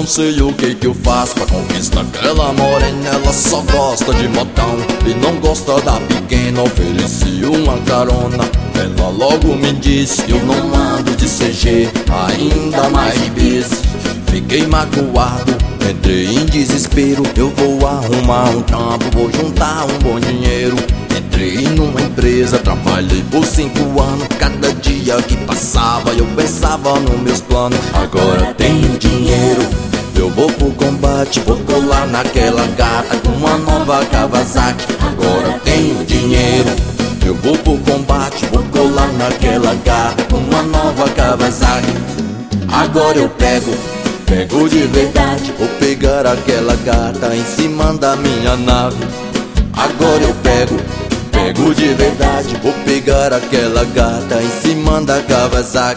não sei o que eu faço pra conquistar aquela morena. Ela só gosta de motão e não gosta da pequena. Ofereci uma carona, ela logo me disse: eu não ando de CG, ainda mais de bis. Fiquei magoado, entrei em desespero. Eu vou arrumar um trampo, vou juntar um bom dinheiro. Entrei numa empresa, trabalhei por 5 anos. Cada dia que passava eu pensava nos meus planos. Agora tenho dinheiro, eu vou pro combate, vou colar naquela gata com uma nova Kawasaki. Agora tenho dinheiro, eu vou pro combate, vou colar naquela gata com uma nova Kawasaki. Agora eu pego de verdade, vou pegar aquela gata em cima da minha nave. Agora eu pego de verdade, vou pegar aquela gata em cima da Kawasaki.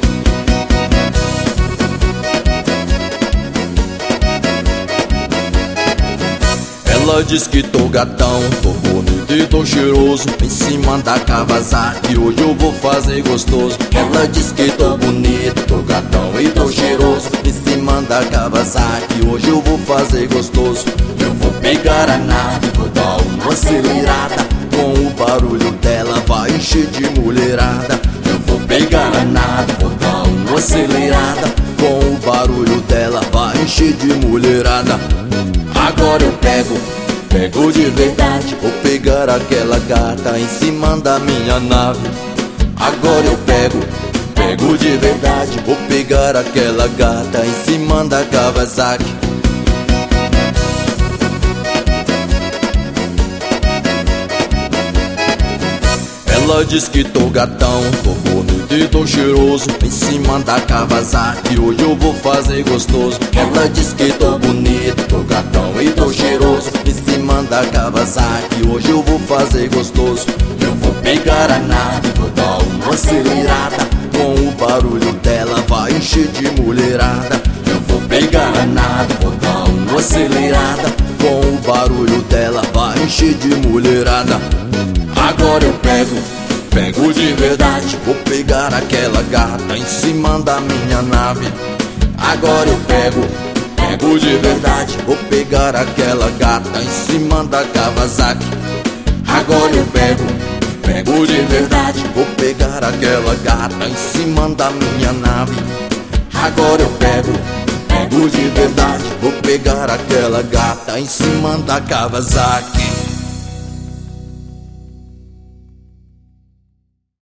Ela diz que tô gatão, tô bonito e tô cheiroso em cima da Kawasaki, hoje eu vou fazer gostoso. Ela diz que tô bonito, tô gatão e tô cheiroso em cima da Kawasaki, hoje eu vou fazer gostoso. Eu vou pegar a nave, vou dar uma acelerada, com o barulho dela vai encher de mulherada. Eu vou pegar a nave, vou dar uma acelerada, com o barulho dela vai encher de mulherada. Agora eu pego de verdade, vou pegar aquela gata em cima da minha nave. Agora eu pego de verdade, vou pegar aquela gata em cima da Kawasaki. Ela diz que tô gatão, tô bonito e tô cheiroso em cima da Kawasaki, hoje eu vou fazer gostoso. Ela diz que tô bonito, tô gatão e tô cheiroso em cima da Kawasaki, hoje eu vou fazer gostoso. Eu vou pegar a nave, vou dar uma acelerada, com o barulho dela vai encher de mulherada. Eu vou pegar a nave, vou dar uma acelerada, com o barulho dela vai encher de mulherada. Agora eu pego de verdade, vou pegar aquela gata em cima da minha nave. Agora eu pego de verdade, vou pegar aquela gata em cima da Kawasaki. Agora eu pego de verdade, vou pegar aquela gata em cima da minha nave. Agora eu pego de verdade, vou pegar aquela gata em cima da Kawasaki.